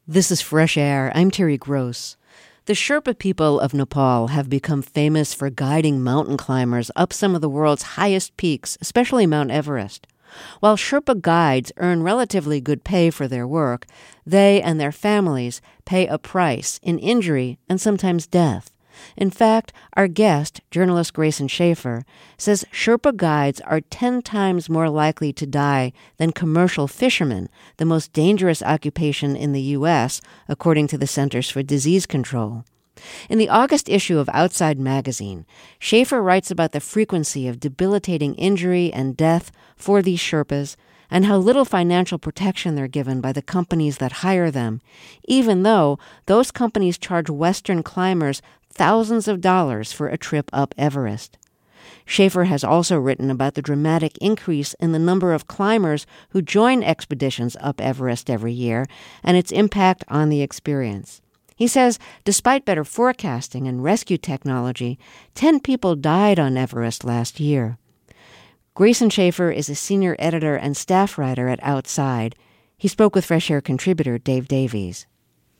This is Fresh Air. I'm Terry Gross. The Sherpa people of Nepal have become famous for guiding mountain climbers up some of the world's highest peaks, especially Mount Everest. While Sherpa guides earn relatively good pay for their work, they and their families pay a price in injury and sometimes death. In fact, our guest, journalist Grayson Schaefer, says Sherpa guides are 10 times more likely to die than commercial fishermen, the most dangerous occupation in the U.S., according to the Centers for Disease Control. In the August issue of Outside Magazine, Schaefer writes about the frequency of debilitating injury and death for these Sherpas and how little financial protection they're given by the companies that hire them, even though those companies charge Western climbers thousands of dollars for a trip up Everest. Schaefer has also written about the dramatic increase in the number of climbers who join expeditions up Everest every year and its impact on the experience. He says, despite better forecasting and rescue technology, 10 people died on Everest last year. Grayson Schaefer is a senior editor and staff writer at Outside. He spoke with Fresh Air contributor Dave Davies.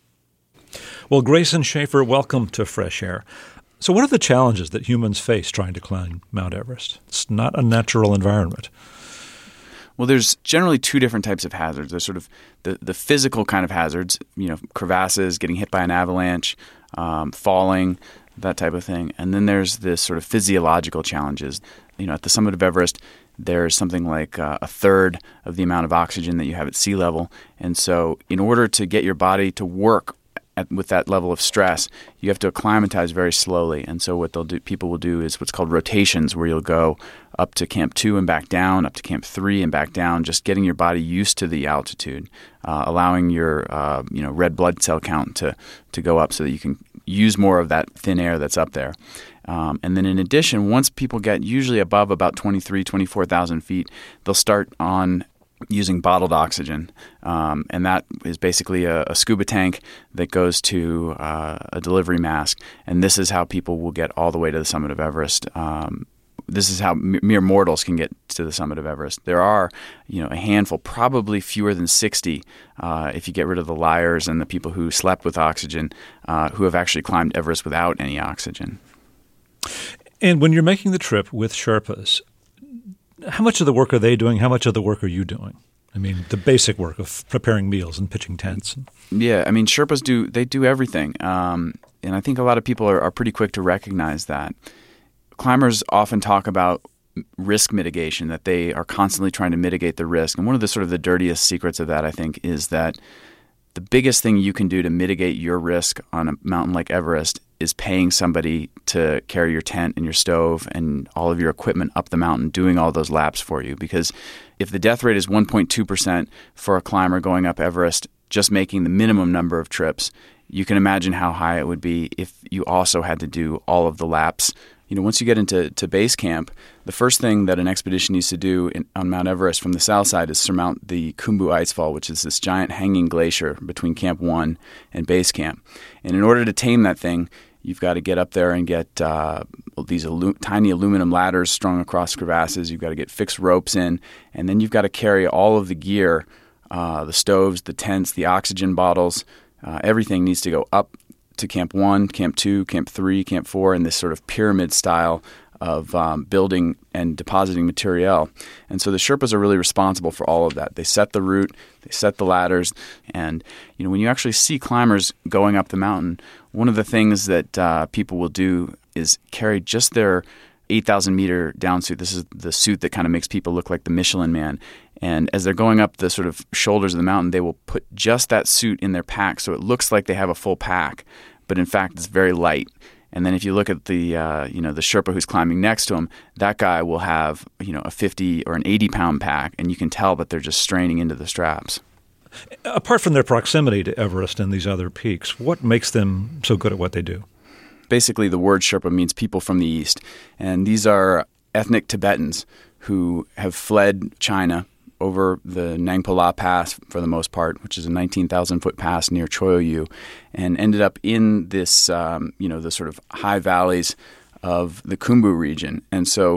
Well, Grayson Schaefer, welcome to Fresh Air. So what are the challenges that humans face trying to climb Mount Everest? It's not a natural environment. Well, there's generally two different types of hazards. There's sort of the physical kind of hazards, crevasses, getting hit by an avalanche, falling, that type of thing. And then there's this sort of physiological challenges. At the summit of Everest, there's something like a third of the amount of oxygen that you have at sea level. And so in order to get your body to work with that level of stress, you have to acclimatize very slowly. And so what people will do is what's called rotations, where you'll go up to Camp 2 and back down, up to Camp 3 and back down, just getting your body used to the altitude, allowing your red blood cell count to go up so that you can use more of that thin air that's up there. And then in addition, once people get usually above about 24,000 feet, they'll start on using bottled oxygen. And that is basically a scuba tank that goes to a delivery mask. And this is how people will get all the way to the summit of Everest. This is how mere mortals can get to the summit of Everest. There are, a handful, probably fewer than 60, if you get rid of the liars and the people who slept with oxygen, who have actually climbed Everest without any oxygen. And when you're making the trip with Sherpas, how much of the work are they doing? How much of the work are you doing? I mean, the basic work of preparing meals and pitching tents. Yeah, Sherpas do everything. And I think a lot of people are pretty quick to recognize that. Climbers often talk about risk mitigation, that they are constantly trying to mitigate the risk. And one of the sort of the dirtiest secrets of that, I think, is that the biggest thing you can do to mitigate your risk on a mountain like Everest is paying somebody to carry your tent and your stove and all of your equipment up the mountain, doing all those laps for you. Because if the death rate is 1.2% for a climber going up Everest, just making the minimum number of trips, you can imagine how high it would be if you also had to do all of the laps. Once you get into base camp, the first thing that an expedition needs to do on Mount Everest from the south side is surmount the Khumbu Icefall, which is this giant hanging glacier between Camp 1 and base camp. And in order to tame that thing, you've got to get up there and get these tiny aluminum ladders strung across crevasses. You've got to get fixed ropes in, and then you've got to carry all of the gear, the stoves, the tents, the oxygen bottles. Everything needs to go up to Camp 1, Camp 2, Camp 3, Camp 4 in this sort of pyramid style of building and depositing material. And so the Sherpas are really responsible for all of that. They set the route, they set the ladders, and when you actually see climbers going up the mountain, one of the things that people will do is carry just their 8,000-meter down suit. This is the suit that kind of makes people look like the Michelin Man. And as they're going up the sort of shoulders of the mountain, they will put just that suit in their pack so it looks like they have a full pack, but in fact it's very light. And then if you look at the the Sherpa who's climbing next to him, that guy will have a 50 or an 80-pound pack, and you can tell that they're just straining into the straps. Apart from their proximity to Everest and these other peaks, what makes them so good at what they do? Basically, the word Sherpa means people from the East, and these are ethnic Tibetans who have fled China over the Nangpa La Pass for the most part, which is a 19,000-foot pass near Choyuyu, and ended up in this, the sort of high valleys of the Khumbu region. And so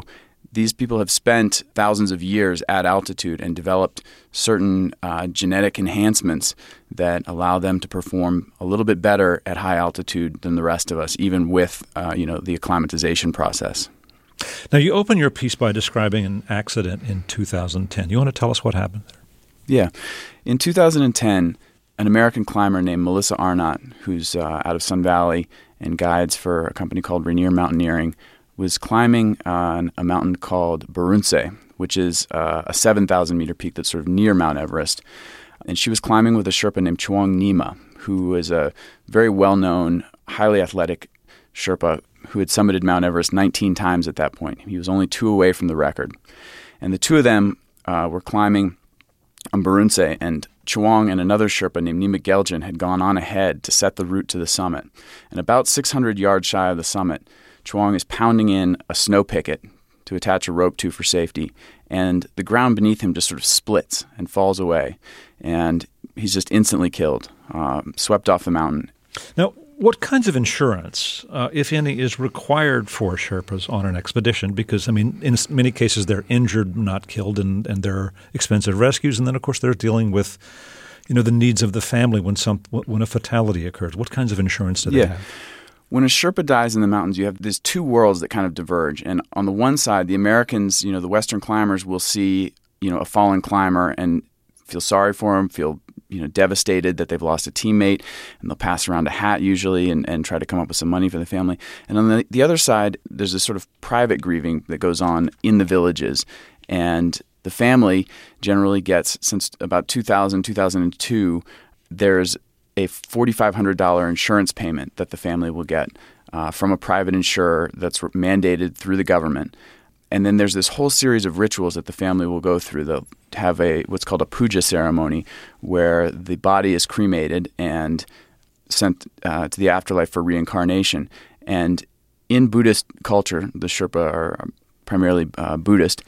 these people have spent thousands of years at altitude and developed certain genetic enhancements that allow them to perform a little bit better at high altitude than the rest of us, even with the acclimatization process. Now, you open your piece by describing an accident in 2010. You want to tell us what happened there? Yeah. In 2010, an American climber named Melissa Arnott, who's out of Sun Valley and guides for a company called Rainier Mountaineering, was climbing on a mountain called Barunse, which is a 7,000-meter peak that's sort of near Mount Everest. And she was climbing with a Sherpa named Chewang Nima, who is a very well-known, highly athletic Sherpa who had summited Mount Everest 19 times at that point. He was only 2 away from the record. And the two of them were climbing on Barunse, and Chewang and another Sherpa named Nima Geljan had gone on ahead to set the route to the summit. And about 600 yards shy of the summit, Chewang is pounding in a snow picket to attach a rope to for safety, and the ground beneath him just sort of splits and falls away, and he's just instantly killed, swept off the mountain. Now, what kinds of insurance, if any, is required for Sherpas on an expedition? Because, I mean, in many cases they're injured, not killed, and there are expensive rescues. And then, of course, they're dealing with, the needs of the family when a fatality occurs. What kinds of insurance do they have? When a Sherpa dies in the mountains, you have these two worlds that kind of diverge. And on the one side, the Americans, the Western climbers will see, a fallen climber and feel sorry for him, feel devastated that they've lost a teammate, and they'll pass around a hat usually and try to come up with some money for the family. And on the other side, there's this sort of private grieving that goes on in the villages. And the family generally gets, since about 2000, 2002, there's a $4,500 insurance payment that the family will get from a private insurer that's mandated through the government. And then there's this whole series of rituals that the family will go through. They'll have what's called a puja ceremony, where the body is cremated and sent to the afterlife for reincarnation. And in Buddhist culture, the Sherpa are primarily Buddhist,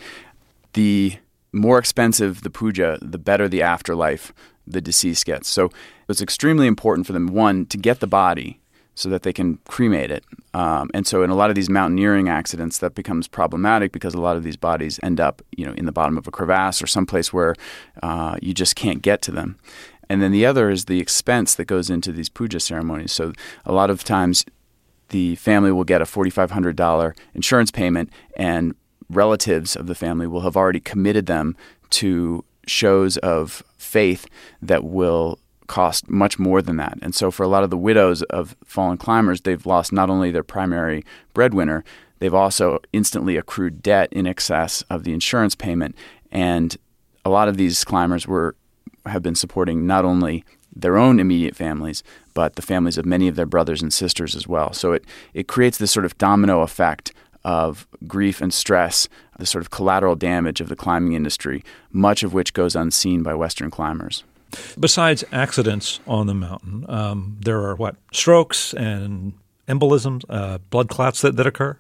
the more expensive the puja, the better the afterlife the deceased gets. So it's extremely important for them, one, to get the body so that they can cremate it. And so in a lot of these mountaineering accidents, that becomes problematic because a lot of these bodies end up, in the bottom of a crevasse or someplace where you just can't get to them. And then the other is the expense that goes into these puja ceremonies. So a lot of times the family will get a $4,500 insurance payment, and relatives of the family will have already committed them to shows of faith that will cost much more than that. And so for a lot of the widows of fallen climbers, they've lost not only their primary breadwinner, they've also instantly accrued debt in excess of the insurance payment. And a lot of these climbers have been supporting not only their own immediate families, but the families of many of their brothers and sisters as well. So it creates this sort of domino effect of grief and stress, the sort of collateral damage of the climbing industry, much of which goes unseen by Western climbers. Besides accidents on the mountain, there are strokes and embolisms, blood clots that occur?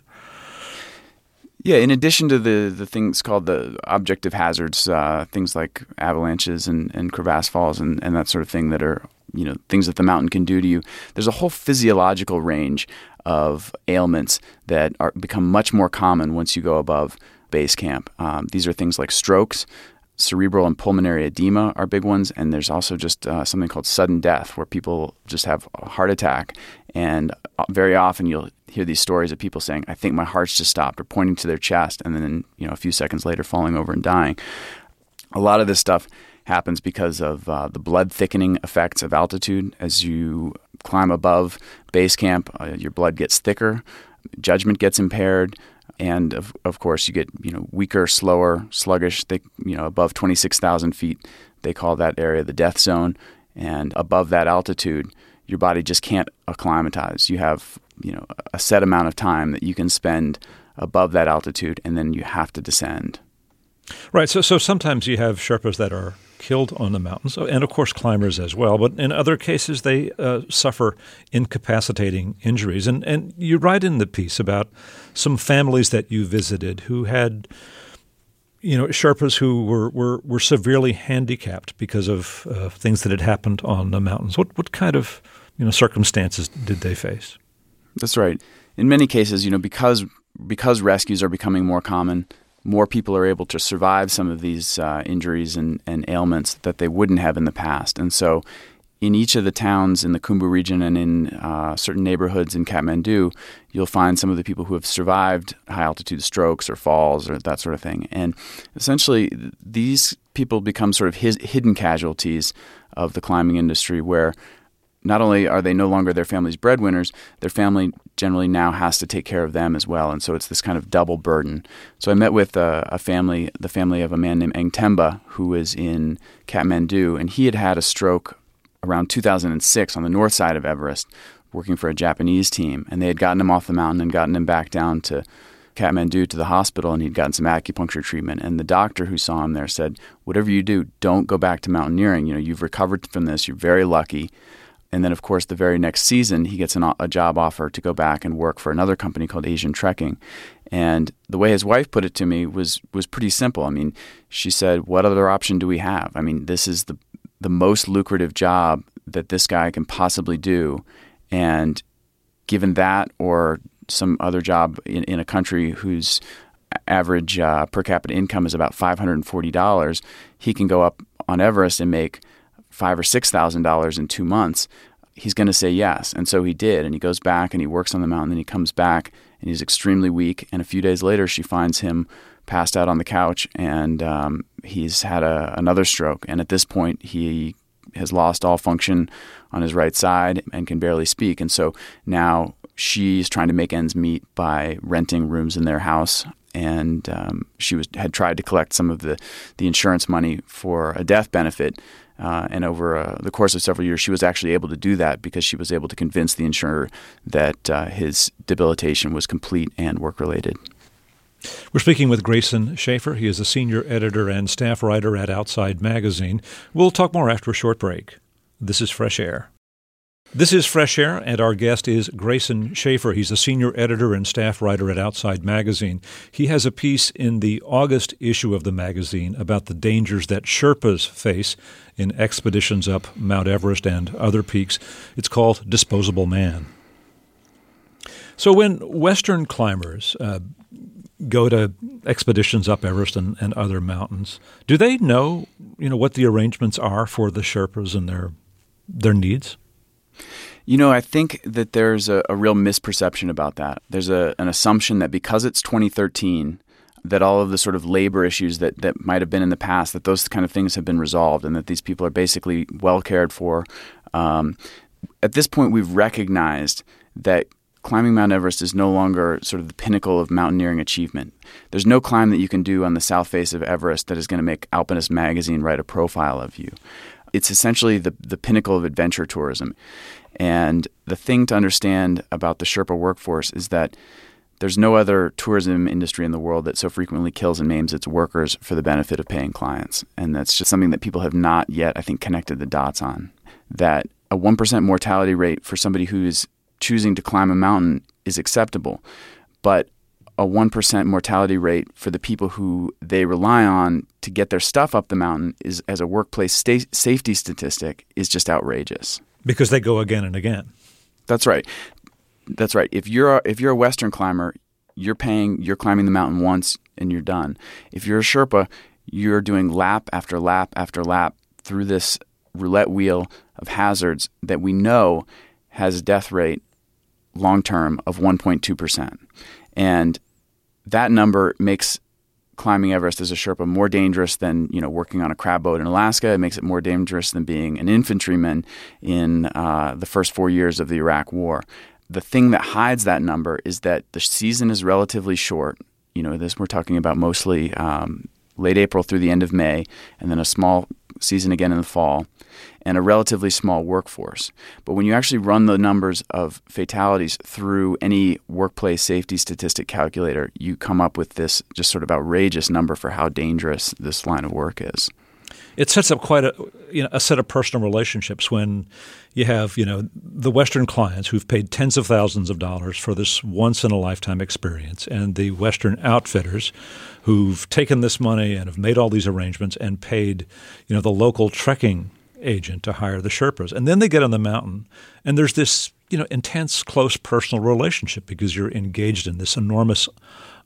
Yeah, in addition to the things called the objective hazards, things like avalanches and crevasse falls and that sort of thing that are, things that the mountain can do to you, there's a whole physiological range of ailments that become much more common once you go above base camp. These are things like strokes. Cerebral and pulmonary edema are big ones, and there's also just something called sudden death, where people just have a heart attack, and very often you'll hear these stories of people saying, "I think my heart's just stopped," or pointing to their chest, and then a few seconds later falling over and dying. A lot of this stuff happens because of the blood thickening effects of altitude. As you climb above base camp, your blood gets thicker, judgment gets impaired. And of course, you get weaker, slower, sluggish. Above 26,000 feet, they call that area the death zone. And above that altitude, your body just can't acclimatize. You have a set amount of time that you can spend above that altitude, and then you have to descend. Right. So sometimes you have Sherpas that are killed on the mountains, and of course climbers as well. But in other cases, they suffer incapacitating injuries. And you write in the piece about some families that you visited who had, Sherpas who were severely handicapped because of things that had happened on the mountains. What kind of circumstances did they face? That's right. In many cases, because rescues are becoming more common, more people are able to survive some of these injuries and ailments that they wouldn't have in the past. And so in each of the towns in the Khumbu region and in certain neighborhoods in Kathmandu, you'll find some of the people who have survived high-altitude strokes or falls or that sort of thing. And essentially, these people become sort of hidden casualties of the climbing industry, where not only are they no longer their family's breadwinners, their family generally now has to take care of them as well. And so it's this kind of double burden. So I met with the family of a man named Engtemba, who is in Kathmandu, and he had had a stroke around 2006 on the north side of Everest, working for a Japanese team. And they had gotten him off the mountain and gotten him back down to Kathmandu to the hospital, and he'd gotten some acupuncture treatment. And the doctor who saw him there said, whatever you do, don't go back to mountaineering. You've recovered from this. You're very lucky. And then, of course, the very next season, he gets a job offer to go back and work for another company called Asian Trekking. And the way his wife put it to me was pretty simple. I mean, she said, what other option do we have? I mean, this is the most lucrative job that this guy can possibly do. And given that or some other job in a country whose average per capita income is about $540, he can go up on Everest and make $5,000 or $6,000 in 2 months. He's going to say yes. And so he did. And he goes back and he works on the mountain, and he comes back and he's extremely weak. And a few days later, she finds him passed out on the couch, and he's had another stroke. And at this point, he has lost all function on his right side and can barely speak. And so now she's trying to make ends meet by renting rooms in their house. And she had tried to collect some of the insurance money for a death benefit. And over the course of several years, she was actually able to do that because she was able to convince the insurer that his debilitation was complete and work-related. We're speaking with Grayson Schaefer. He is a senior editor and staff writer at Outside Magazine. We'll talk more after a short break. This is Fresh Air. This is Fresh Air, and our guest is Grayson Schaefer. He's a senior editor and staff writer at Outside Magazine. He has a piece in the August issue of the magazine about the dangers that Sherpas face in expeditions up Mount Everest and other peaks. It's called Disposable Man. So when Western climbers go to expeditions up Everest and other mountains, do they know, what the arrangements are for the Sherpas and their needs? I think that there's a real misperception about that. There's an assumption that because it's 2013, that all of the sort of labor issues that might have been in the past, that those kind of things have been resolved and that these people are basically well cared for. At this point, we've recognized that climbing Mount Everest is no longer sort of the pinnacle of mountaineering achievement. There's no climb that you can do on the south face of Everest that is going to make Alpinist magazine write a profile of you. It's essentially the pinnacle of adventure tourism. And the thing to understand about the Sherpa workforce is that there's no other tourism industry in the world that so frequently kills and maims its workers for the benefit of paying clients. And that's just something that people have not yet, I think, connected the dots on. That a 1% mortality rate for somebody who is choosing to climb a mountain is acceptable, but a 1% mortality rate for the people who they rely on to get their stuff up the mountain is, as a workplace safety statistic, is just outrageous. Because they go again and again. That's right. That's right. If you're a Western climber, you're climbing the mountain once and you're done. If you're a Sherpa, you're doing lap after lap after lap through this roulette wheel of hazards that we know has a death rate long-term of 1.2%. And that number makes climbing Everest as a Sherpa more dangerous than, working on a crab boat in Alaska. It makes it more dangerous than being an infantryman in the first 4 years of the Iraq War. The thing that hides that number is that the season is relatively short. This we're talking about mostly late April through the end of May, and then a small season again in the fall, and a relatively small workforce. But when you actually run the numbers of fatalities through any workplace safety statistic calculator, you come up with this just sort of outrageous number for how dangerous this line of work is. It sets up quite a set of personal relationships when you have, the Western clients who've paid tens of thousands of dollars for this once-in-a-lifetime experience, and the Western outfitters who've taken this money and have made all these arrangements and paid, the local trekking agent to hire the Sherpas. And then they get on the mountain, and there's this, intense, close personal relationship because you're engaged in this enormous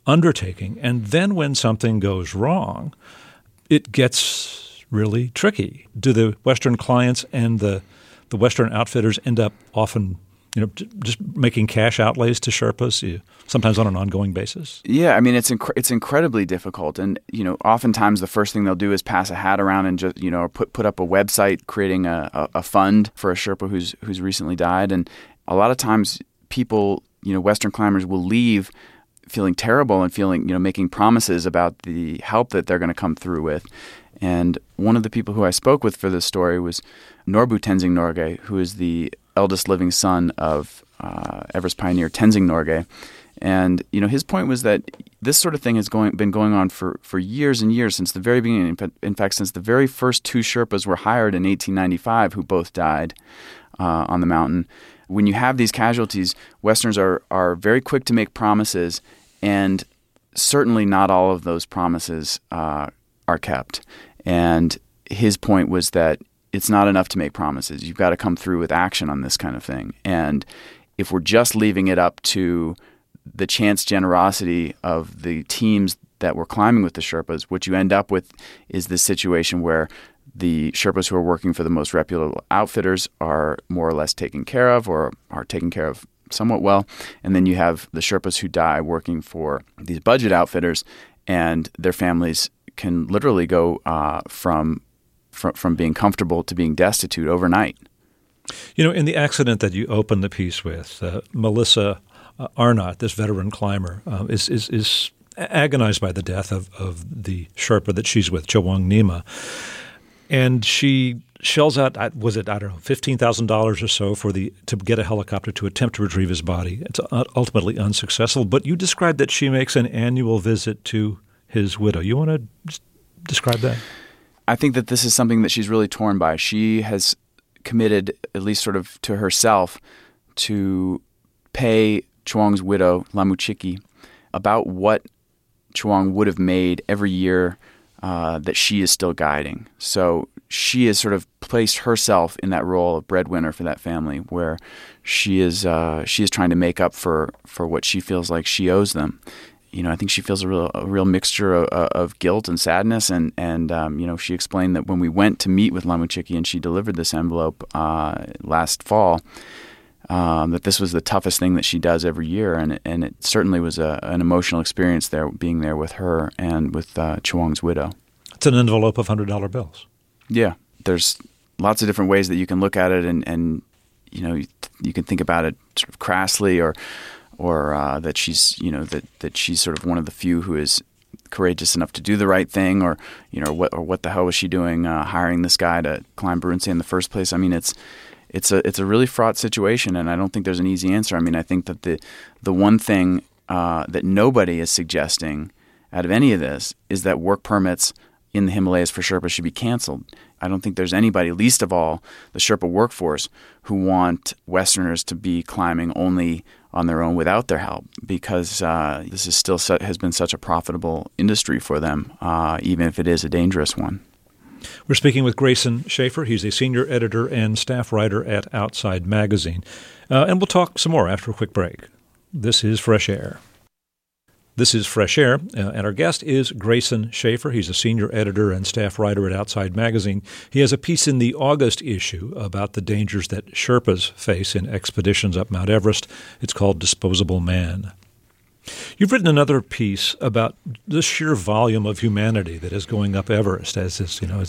undertaking. And then when something goes wrong, it gets really tricky. Do the Western clients and the Western outfitters end up often just making cash outlays to Sherpas, sometimes on an ongoing basis? Yeah, I mean, it's incredibly difficult. And, oftentimes the first thing they'll do is pass a hat around and just, put up a website creating a fund for a Sherpa who's recently died. And a lot of times people, Western climbers will leave feeling terrible and feeling, making promises about the help that they're going to come through with. And one of the people who I spoke with for this story was Norbu Tenzing Norgay, who is the eldest living son of Everest pioneer Tenzing Norgay. And, his point was that this sort of thing has been going on for years and years, since the very beginning. In fact, since the very first 2 Sherpas were hired in 1895, who both died on the mountain. When you have these casualties, Westerners are very quick to make promises, and certainly not all of those promises are kept. And his point was that it's not enough to make promises. You've got to come through with action on this kind of thing. And if we're just leaving it up to the chance generosity of the teams that were climbing with the Sherpas, what you end up with is this situation where the Sherpas who are working for the most reputable outfitters are more or less taken care of, or are taken care of somewhat well. And then you have the Sherpas who die working for these budget outfitters, and their families can literally go from being comfortable to being destitute overnight. In the accident that you opened the piece with, Melissa Arnott, this veteran climber, is agonized by the death of the Sherpa that she's with, Chawang Nima. And she shells out, $15,000 or so to get a helicopter to attempt to retrieve his body. It's ultimately unsuccessful. But you described that she makes an annual visit to his widow. You want to describe that? I think that this is something that she's really torn by. She has committed, at least sort of to herself, to pay Chawang's widow, Lamuchiki, about what Chawang would have made every year that she is still guiding. So she has sort of placed herself in that role of breadwinner for that family, where she is trying to make up for what she feels like she owes them. I think she feels a real mixture of guilt and sadness, and she explained that when we went to meet with Lamuchiki and she delivered this envelope last fall, that this was the toughest thing that she does every year, and it certainly was an emotional experience there, being there with her and with Chawang's widow. It's an envelope of $100 bills. Yeah, there's lots of different ways that you can look at it, and you can think about it sort of crassly, or that she's that she's sort of one of the few who is courageous enough to do the right thing, or what the hell was she doing hiring this guy to climb Barunse in the first place? I mean, it's a really fraught situation, and I don't think there's an easy answer. I mean, I think that the one thing that nobody is suggesting out of any of this is that work permits in the Himalayas for Sherpas should be canceled. I don't think there's anybody, least of all the Sherpa workforce, who want Westerners to be climbing only on their own without their help, because this is still has been such a profitable industry for them, even if it is a dangerous one. We're speaking with Grayson Schaefer. He's a senior editor and staff writer at Outside Magazine. And we'll talk some more after a quick break. This is Fresh Air. This is Fresh Air, and our guest is Grayson Schaefer. He's a senior editor and staff writer at Outside Magazine. He has a piece in the August issue about the dangers that Sherpas face in expeditions up Mount Everest. It's called Disposable Man. You've written another piece about the sheer volume of humanity that is going up Everest as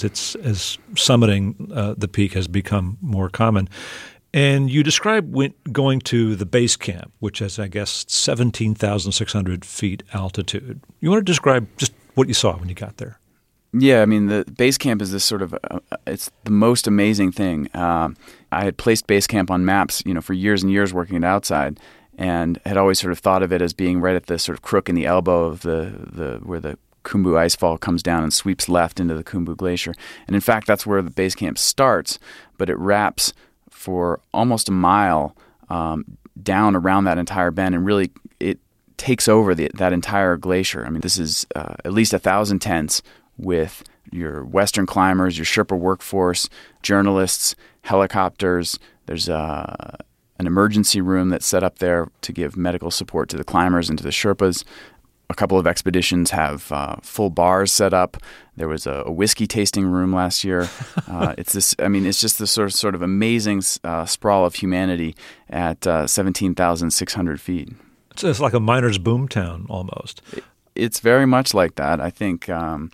summiting the peak has become more common. And you describe going to the base camp, which is, I guess, 17,600 feet altitude. You want to describe just what you saw when you got there? Yeah, I mean, the base camp is this sort of it's the most amazing thing. I had placed base camp on maps, for years and years working at Outside, and had always sort of thought of it as being right at the sort of crook in the elbow of the where the Khumbu icefall comes down and sweeps left into the Khumbu Glacier. And in fact, that's where the base camp starts, but it wraps for almost a mile down around that entire bend, and really it takes over that entire glacier. I mean, this is at least 1,000 tents with your Western climbers, your Sherpa workforce, journalists, helicopters. There's an emergency room that's set up there to give medical support to the climbers and to the Sherpas. A couple of expeditions have full bars set up. There was a whiskey tasting room last year. It's just this sort of amazing sprawl of humanity at 17,600 feet. It's like a miner's boomtown almost. It's very much like that. I think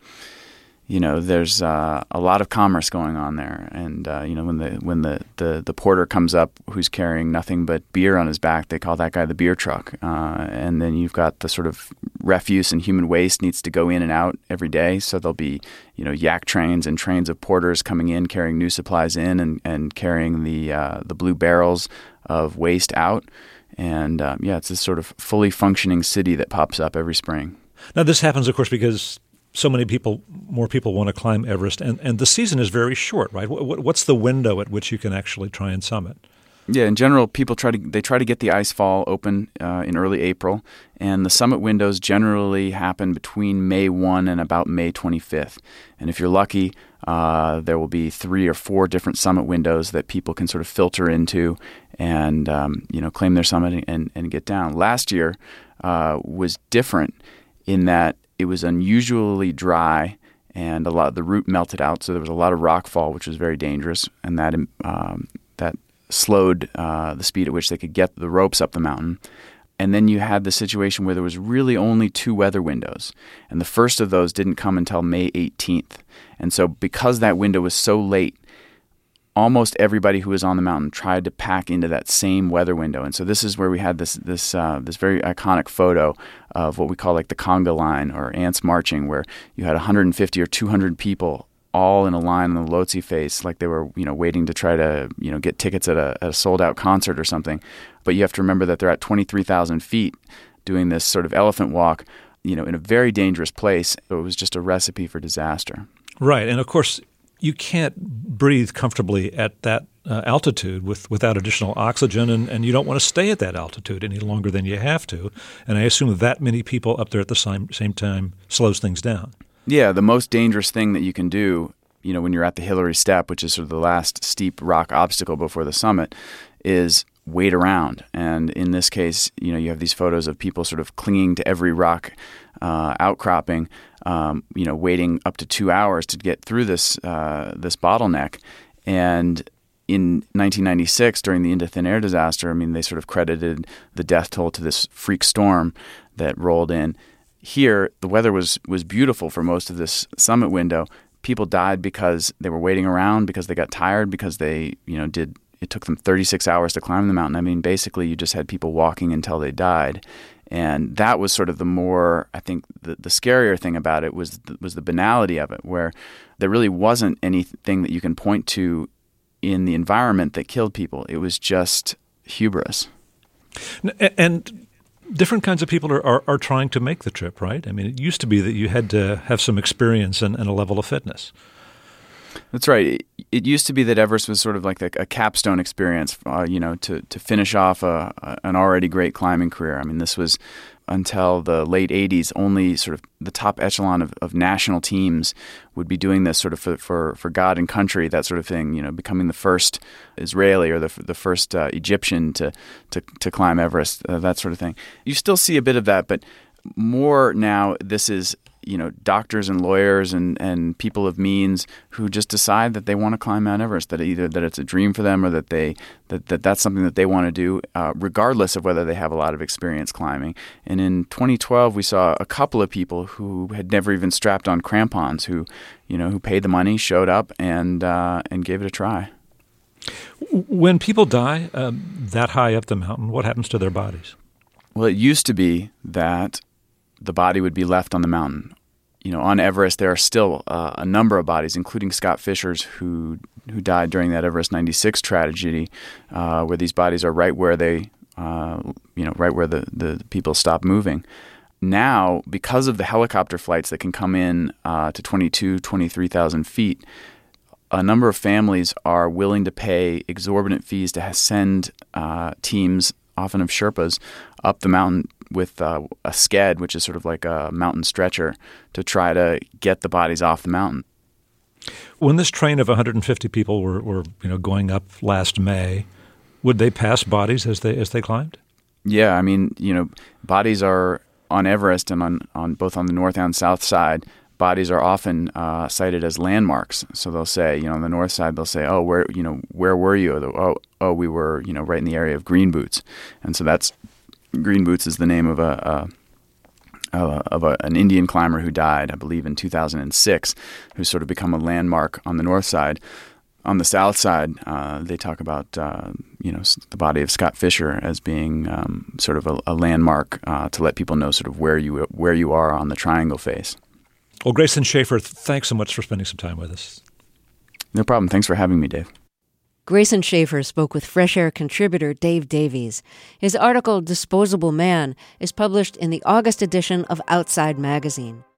there's a lot of commerce going on there, and when the porter comes up who's carrying nothing but beer on his back, they call that guy the beer truck. And then you've got the sort of refuse and human waste needs to go in and out every day. So there'll be yak trains and trains of porters coming in carrying new supplies in and carrying the blue barrels of waste out. And it's this sort of fully functioning city that pops up every spring. Now this happens, of course, because so many more people want to climb Everest, and the season is very short, right? What's the window at which you can actually try and summit? Yeah, in general, people try to get the ice fall open in early April, and the summit windows generally happen between May 1 and about May 25th. And if you're lucky, there will be 3 or 4 different summit windows that people can sort of filter into and claim their summit and get down. Last year was different in that it was unusually dry, and a lot of the route melted out, so there was a lot of rockfall, which was very dangerous, and that slowed the speed at which they could get the ropes up the mountain. And then you had the situation where there was really only 2 weather windows, and the first of those didn't come until May 18th. And so because that window was so late, almost everybody who was on the mountain tried to pack into that same weather window. And so this is where we had this very iconic photo of what we call like the conga line or ants marching, where you had 150 or 200 people all in a line on the Lhotse face, like they were waiting to try to get tickets at a sold-out concert or something. But you have to remember that they're at 23,000 feet doing this sort of elephant walk, in a very dangerous place. So it was just a recipe for disaster. Right. And of course, you can't breathe comfortably at that altitude without additional oxygen, and you don't want to stay at that altitude any longer than you have to. And I assume that many people up there at the same time slows things down. Yeah, the most dangerous thing that you can do, when you're at the Hillary Step, which is sort of the last steep rock obstacle before the summit, is wait around. And in this case, you have these photos of people sort of clinging to every rock outcropping, waiting up to 2 hours to get through this bottleneck. And in 1996, during the Into Thin Air disaster, they sort of credited the death toll to this freak storm that rolled in. Here, the weather was beautiful for most of this summit window. People died because they were waiting around, because they got tired, because they, it took them 36 hours to climb the mountain. Basically, you just had people walking until they died. And that was sort of the more, I think, the scarier thing about it was the banality of it, where there really wasn't anything that you can point to in the environment that killed people. It was just hubris. And different kinds of people are trying to make the trip, right? It used to be that you had to have some experience and a level of fitness. That's right. It used to be that Everest was sort of like a capstone experience, to finish off an already great climbing career. This was until the late 80s, only sort of the top echelon of national teams would be doing this sort of for God and country, that sort of thing, becoming the first Israeli or the first Egyptian to climb Everest, that sort of thing. You still see a bit of that, but more now this is doctors and lawyers and people of means who just decide that they want to climb Mount Everest, that either that it's a dream for them or that that's something that they want to do, regardless of whether they have a lot of experience climbing. And in 2012, we saw a couple of people who had never even strapped on crampons, who paid the money, showed up, and gave it a try. When people die that high up the mountain, what happens to their bodies? Well, it used to be that the body would be left on the mountain. On Everest, there are still a number of bodies, including Scott Fischer's, who died during that Everest 96 tragedy, where these bodies are right where they, right where the people stop moving. Now, because of the helicopter flights that can come in to 23,000 feet, a number of families are willing to pay exorbitant fees to send teams, often of Sherpas, up the mountain with a sked, which is sort of like a mountain stretcher, to try to get the bodies off the mountain. When this train of 150 people were going up last May, would they pass bodies as they climbed? Yeah, bodies are on Everest and on both on the north and south side, bodies are often cited as landmarks. So they'll say, on the north side, they'll say, "Oh, where were you?" Oh, we were, right in the area of Green Boots, and so that's Green Boots is the name of an Indian climber who died, I believe, in 2006, who's sort of become a landmark on the north side. On the south side, they talk about the body of Scott Fisher as being sort of a landmark to let people know sort of where you are on the triangle face. Well, Grayson Schaefer, thanks so much for spending some time with us. No problem. Thanks for having me, Dave. Grayson Schaefer spoke with Fresh Air contributor Dave Davies. His article, Disposable Man, is published in the August edition of Outside Magazine.